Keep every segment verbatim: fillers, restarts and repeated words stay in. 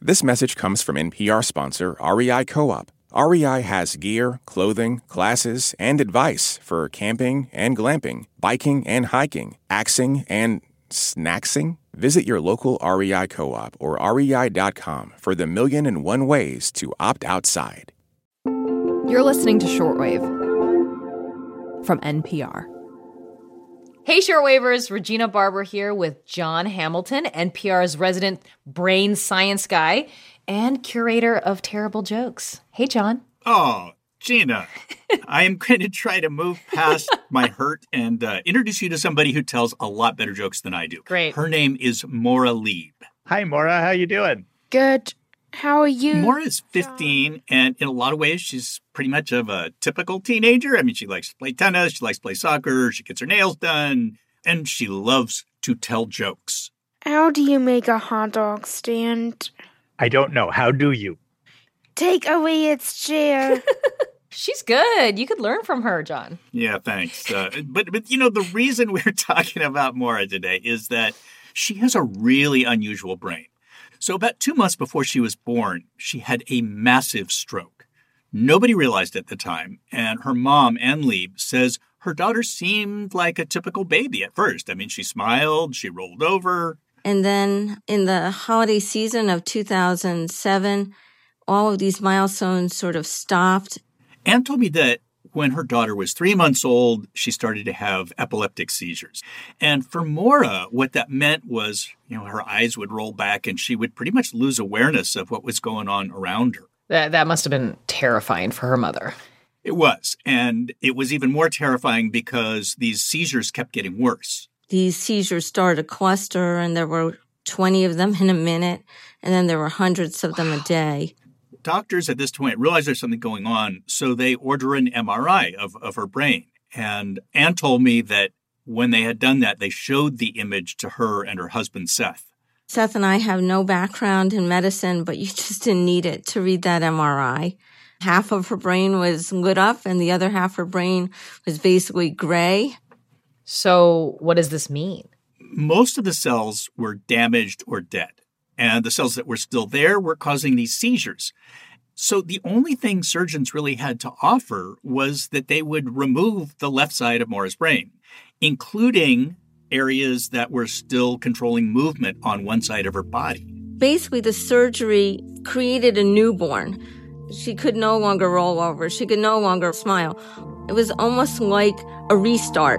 This message comes from N P R sponsor R E I Co-op. R E I has gear, clothing, classes, and advice for camping and glamping, biking and hiking, axing and snacksing. Visit your local R E I Co-op or R E I dot com for the million and one ways to opt outside. You're listening to Shortwave from N P R. Hey, Shortwavers, Regina Barber here with Jon Hamilton, N P R's resident brain science guy and curator of terrible jokes. Hey, Jon. Oh, Gina, I am going to try to move past my hurt and uh, introduce you to somebody who tells a lot better jokes than I do. Great. Her name is Maura Lieb. Hi, Maura. How you doing? Good. How are you? Maura is fifteen, and in a lot of ways, she's pretty much of a typical teenager. I mean, she likes to play tennis, she likes to play soccer, she gets her nails done, and she loves to tell jokes. How do you make a hot dog stand? I don't know. How do you? Take away its chair. She's good. You could learn from her, Jon. Yeah, thanks. Uh, but, but, you know, the reason we're talking about Maura today is that she has a really unusual brain. So about two months before she was born, she had a massive stroke. Nobody realized at the time, and her mom, Ann Lieb, says her daughter seemed like a typical baby at first. I mean, she smiled, she rolled over. And then in the holiday season of two thousand seven, all of these milestones sort of stopped. Ann told me that when her daughter was three months old, she started to have epileptic seizures. And for Maura, what that meant was, you know, her eyes would roll back and she would pretty much lose awareness of what was going on around her. That, that must have been terrifying for her mother. It was. And it was even more terrifying because these seizures kept getting worse. These seizures started to cluster, and there were twenty of them in a minute, and then there were hundreds of them a day. Doctors at this point realize there's something going on, so they order an M R I of, of her brain. And Ann told me that when they had done that, they showed the image to her and her husband, Seth. Seth and I have no background in medicine, but you just didn't need it to read that M R I. Half of her brain was lit up, and the other half of her brain was basically gray. So what does this mean? Most of the cells were damaged or dead. And the cells that were still there were causing these seizures. So the only thing surgeons really had to offer was that they would remove the left side of Maura's brain, including areas that were still controlling movement on one side of her body. Basically, the surgery created a newborn. She could no longer roll over. She could no longer smile. It was almost like a restart.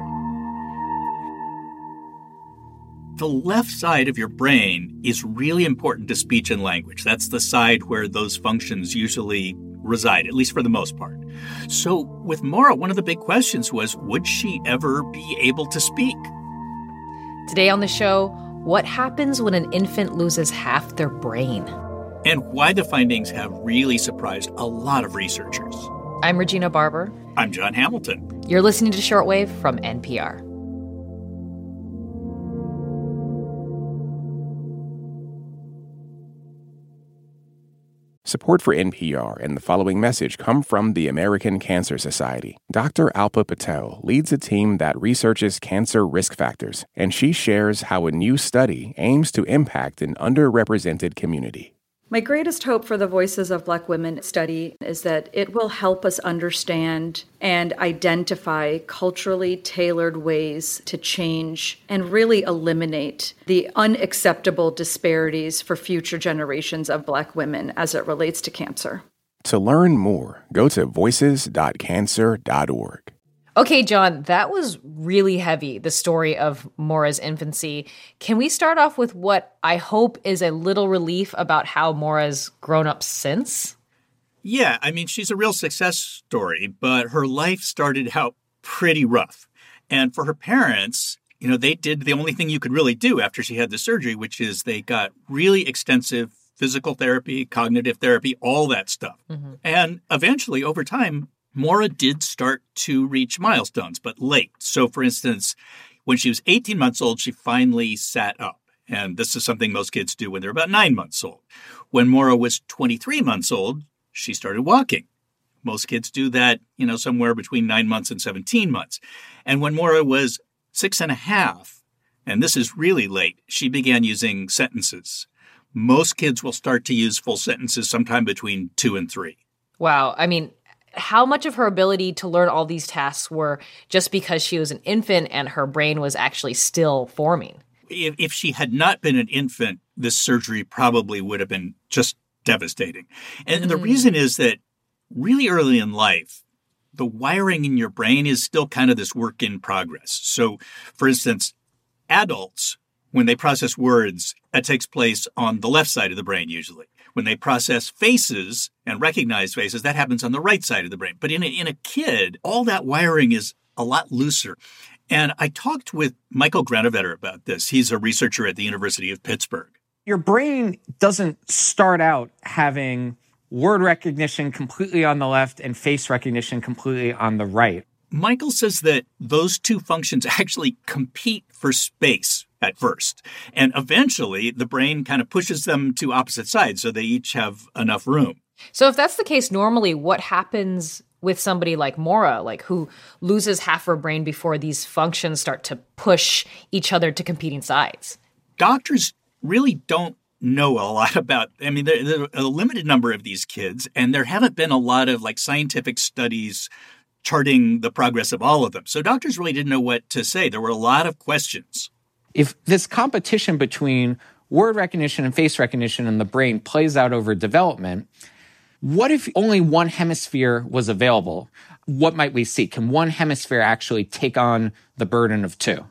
The left side of your brain is really important to speech and language. That's the side where those functions usually reside, at least for the most part. So with Maura, one of the big questions was, would she ever be able to speak? Today on the show, what happens when an infant loses half their brain? And why the findings have really surprised a lot of researchers. I'm Regina Barber. I'm Jon Hamilton. You're listening to Shortwave from N P R. Support for N P R and the following message come from the American Cancer Society. Doctor Alpa Patel leads a team that researches cancer risk factors, and she shares how a new study aims to impact an underrepresented community. My greatest hope for the Voices of Black Women study is that it will help us understand and identify culturally tailored ways to change and really eliminate the unacceptable disparities for future generations of Black women as it relates to cancer. To learn more, go to voices dot cancer dot org. Okay, Jon, that was really heavy, the story of Maura's infancy. Can we start off with what I hope is a little relief about how Maura's grown up since? Yeah, I mean, she's a real success story, but her life started out pretty rough. And for her parents, you know, they did the only thing you could really do after she had the surgery, which is they got really extensive physical therapy, cognitive therapy, all that stuff. Mm-hmm. And eventually, over time, Maura did start to reach milestones, but late. So, for instance, when she was eighteen months old, she finally sat up. And this is something most kids do when they're about nine months old. When Maura was twenty-three months old, she started walking. Most kids do that, you know, somewhere between nine months and seventeen months. And when Maura was six and a half, and this is really late, she began using sentences. most kids will start to use full sentences sometime between two and three. Wow. I mean, how much of her ability to learn all these tasks were just because she was an infant and her brain was actually still forming? If, if she had not been an infant, this surgery probably would have been just devastating. And, mm. and the reason is that really early in life, the wiring in your brain is still kind of this work in progress. So, for instance, adults, when they process words, that takes place on the left side of the brain usually. When they process faces and recognize faces, that happens on the right side of the brain. But in a, in a kid, all that wiring is a lot looser. And I talked with Michael Granovetter about this. He's a researcher at the University of Pittsburgh. Your brain doesn't start out having word recognition completely on the left and face recognition completely on the right. Michael says that those two functions actually compete for space at first. And eventually, the brain kind of pushes them to opposite sides so they each have enough room. So if that's the case, normally what happens with somebody like Maura, like who loses half her brain before these functions start to push each other to competing sides? Doctors really don't know a lot about, I mean, there, there are a limited number of these kids, and there haven't been a lot of like scientific studies charting the progress of all of them. So doctors really didn't know what to say. There were a lot of questions. If this competition between word recognition and face recognition in the brain plays out over development, what if only one hemisphere was available? What might we see? Can one hemisphere actually take on the burden of two?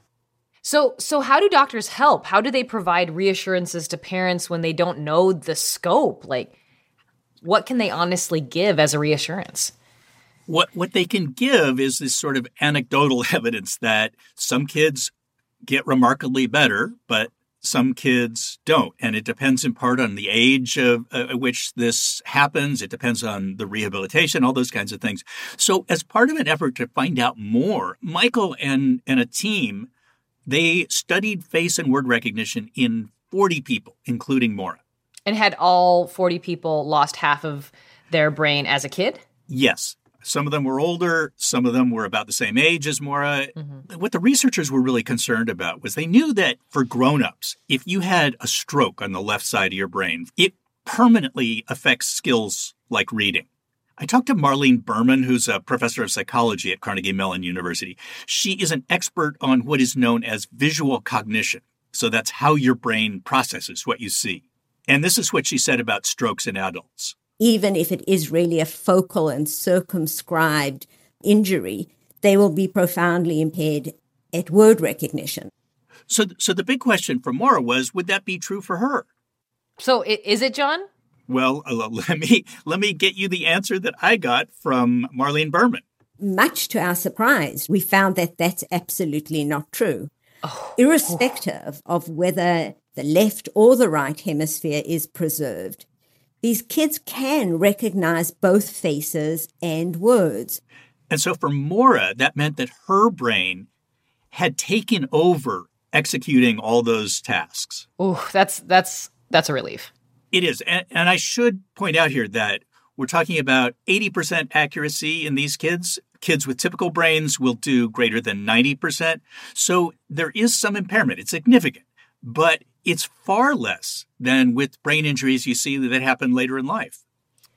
So so how do doctors help? How do they provide reassurances to parents when they don't know the scope? Like, what can they honestly give as a reassurance? What what they can give is this sort of anecdotal evidence that some kids get remarkably better, but some kids don't. And it depends in part on the age of uh, at which this happens. It depends on the rehabilitation, all those kinds of things. So as part of an effort to find out more, Michael and, and a team, they studied face and word recognition in forty people, including Maura. And had all forty people lost half of their brain as a kid? Yes. Some of them were older. Some of them were about the same age as Maura. Mm-hmm. What the researchers were really concerned about was they knew that for grown-ups, if you had a stroke on the left side of your brain, it permanently affects skills like reading. I talked to Marlene Berman, who's a professor of psychology at Carnegie Mellon University. She is an expert on what is known as visual cognition. So that's how your brain processes what you see. And this is what she said about strokes in adults. Even if it is really a focal and circumscribed injury, they will be profoundly impaired at word recognition. So, so the big question for Maura was, would that be true for her? So is it, John? Well, let me let me get you the answer that I got from Marlene Berman. Much to our surprise, we found that that's absolutely not true. Oh. Irrespective oh. of whether the left or the right hemisphere is preserved, these kids can recognize both faces and words. And so for Maura, that meant that her brain had taken over executing all those tasks. Oh, that's that's that's a relief. It is. And, and I should point out here that we're talking about eighty percent accuracy in these kids. Kids with typical brains will do greater than ninety percent. So there is some impairment. It's significant, but it's far less than with brain injuries you see that happen later in life.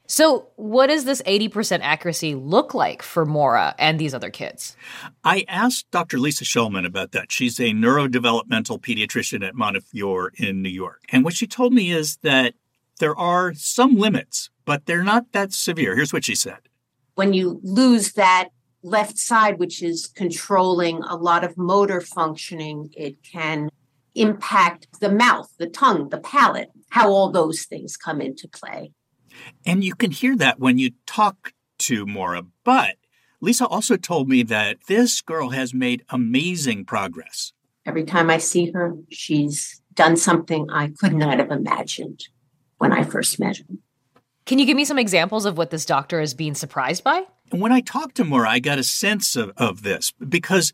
So what does this eighty percent accuracy look like for Maura and these other kids? I asked Doctor Lisa Shulman about that. She's a neurodevelopmental pediatrician at Montefiore in New York. And what she told me is that there are some limits, but they're not that severe. Here's what she said. When you lose that left side, which is controlling a lot of motor functioning, it can impact the mouth, the tongue, the palate, how all those things come into play. And you can hear that when you talk to Maura. But Lisa also told me that this girl has made amazing progress. Every time I see her, she's done something I could not have imagined when I first met her. Can you give me some examples of what this doctor is being surprised by? And when I talked to Maura, I got a sense of, of this because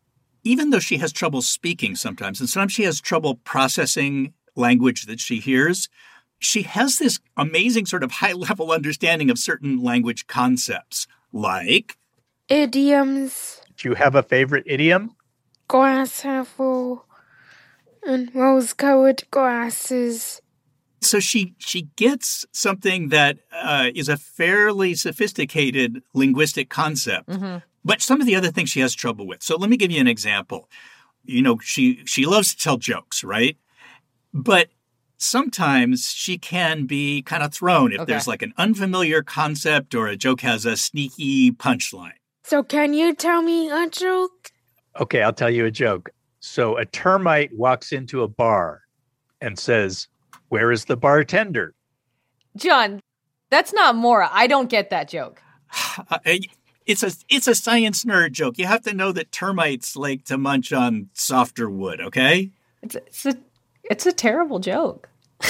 even though she has trouble speaking sometimes, and sometimes she has trouble processing language that she hears, she has this amazing sort of high-level understanding of certain language concepts, like idioms. Do you have a favorite idiom? Glass half full and rose-colored glasses. So she she gets something that uh, is a fairly sophisticated linguistic concept, Mm-hmm. but some of the other things she has trouble with. So let me give you an example. You know, she she loves to tell jokes, right? But sometimes she can be kind of thrown if Okay. there's like an unfamiliar concept or a joke has a sneaky punchline. So can you tell me a joke? Okay, I'll tell you a joke. So a termite walks into a bar and says, "Where is the bartender?" John, that's not Mora. I don't get that joke. It's a it's a science nerd joke. You have to know that termites like to munch on softer wood, okay? It's a, it's a, it's a terrible joke.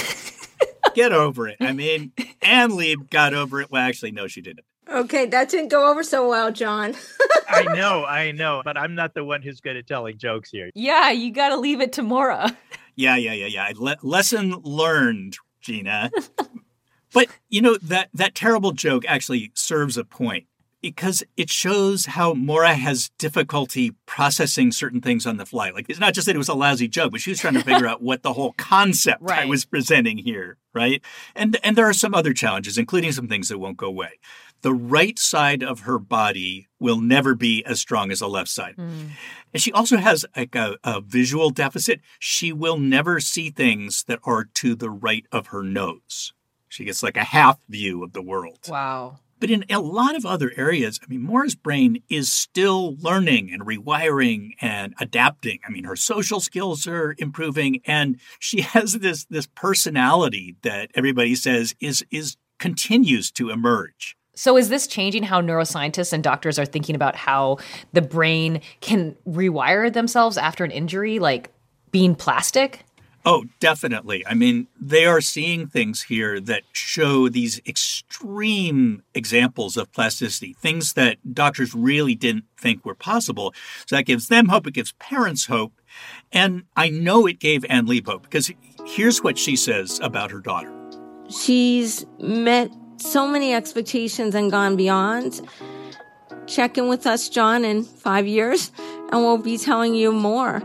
Get over it. I mean, Ann Lieb got over it. Well, actually, no, she didn't. Okay, that didn't go over so well, John. I know, I know, but I'm not the one who's good at telling jokes here. Yeah, you got to leave it to Mora. Yeah, yeah, yeah, yeah. Le- lesson learned, Gina. But, you know, that, that terrible joke actually serves a point because it shows how Mora has difficulty processing certain things on the fly. Like, it's not just that it was a lousy joke, but she was trying to figure out what the whole concept Right. I was presenting here, right? And and there are some other challenges, including some things that won't go away. The right side of her body will never be as strong as the left side. Mm. And she also has like a, a visual deficit. She will never see things that are to the right of her nose. She gets like a half view of the world. Wow. But in a lot of other areas, I mean, Mora's brain is still learning and rewiring and adapting. I mean, her social skills are improving, and she has this this personality that everybody says is is continues to emerge. So is this changing how neuroscientists and doctors are thinking about how the brain can rewire themselves after an injury, like being plastic? Oh, definitely. I mean, they are seeing things here that show these extreme examples of plasticity, things that doctors really didn't think were possible. So that gives them hope. It gives parents hope. And I know it gave Ann Lieb hope because here's what she says about her daughter. She's met so many expectations and gone beyond. Check in with us, John, in five years, and we'll be telling you more.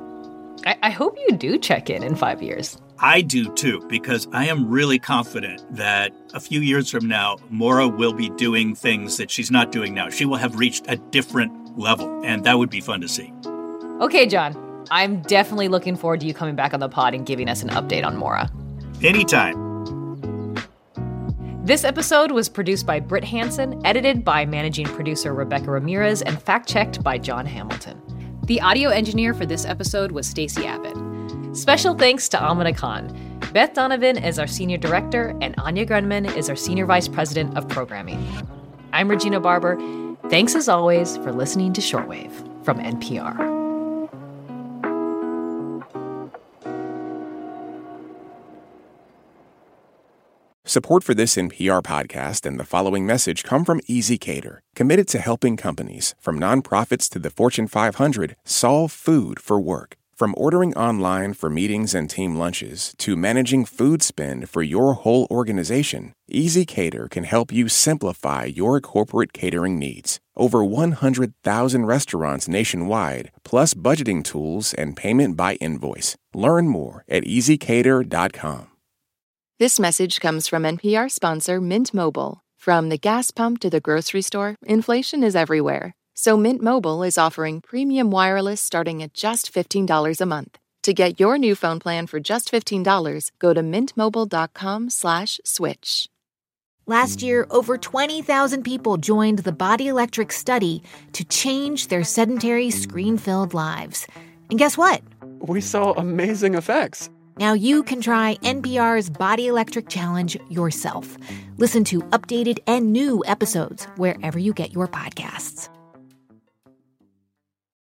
I, I hope you do check in in five years. I do too, because I am really confident that a few years from now, Mora will be doing things that she's not doing now. She will have reached a different level, and that would be fun to see. Okay, John, I'm definitely looking forward to you coming back on the pod and giving us an update on Mora. Anytime. This episode was produced by Britt Hansen, edited by managing producer Rebecca Ramirez, and fact-checked by John Hamilton. The audio engineer for this episode was Stacey Abbott. Special thanks to Amina Khan. Beth Donovan is our senior director, and Anya Grunman is our senior vice president of programming. I'm Regina Barber. Thanks as always for listening to Shortwave from N P R. Support for this N P R podcast and the following message come from ezCater, committed to helping companies, from nonprofits to the Fortune five hundred, solve food for work. From ordering online for meetings and team lunches to managing food spend for your whole organization, ezCater can help you simplify your corporate catering needs. Over one hundred thousand restaurants nationwide, plus budgeting tools and payment by invoice. Learn more at easy cater dot com. This message comes from N P R sponsor Mint Mobile. From the gas pump to the grocery store, inflation is everywhere. So Mint Mobile is offering premium wireless starting at just fifteen dollars a month. To get your new phone plan for just fifteen dollars, go to mintmobile.com slash switch. Last year, over twenty thousand people joined the Body Electric study to change their sedentary, screen-filled lives. And guess what? We saw amazing effects. Now you can try N P R's Body Electric Challenge yourself. Listen to updated and new episodes wherever you get your podcasts.